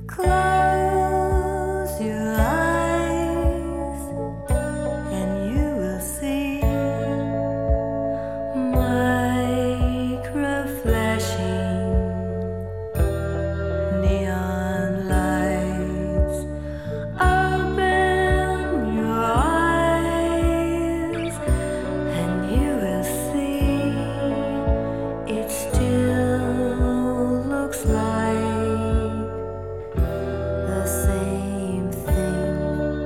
Close your eyes and you will see micro flashing neon lights. Open your eyes and you will see it still looks like the same thing.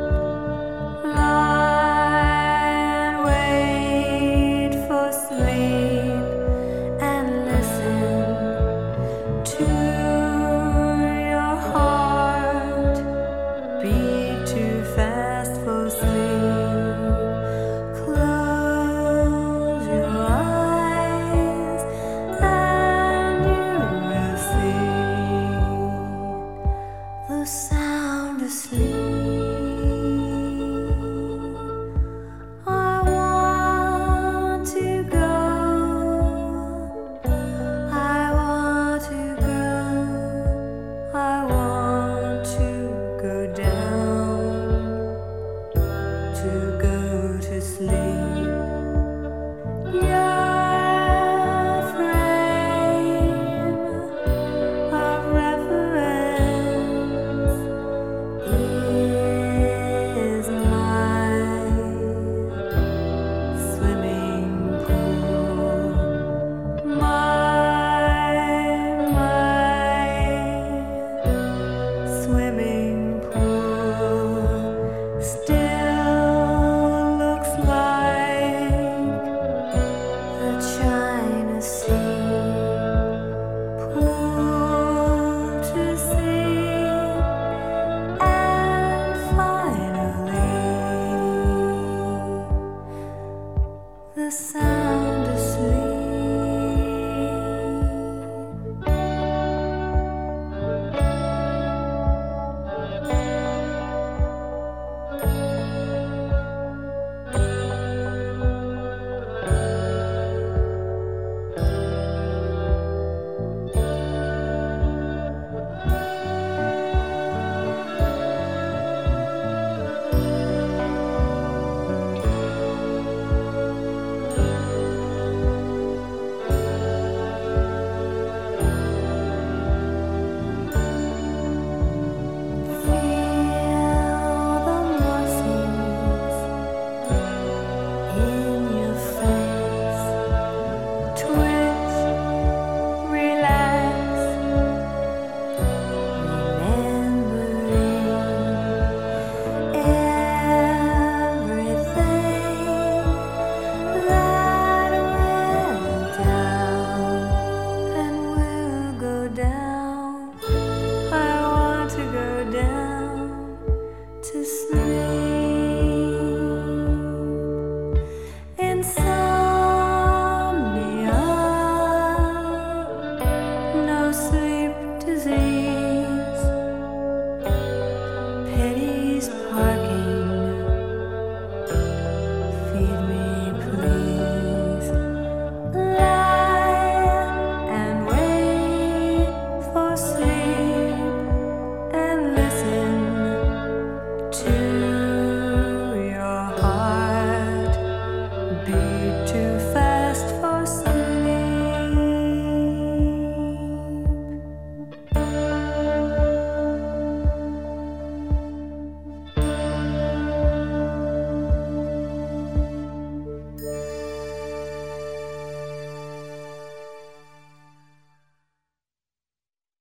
Lie and wait for sleep and listen to your heart beat too fast for sleep. Close your eyes and you will see the sound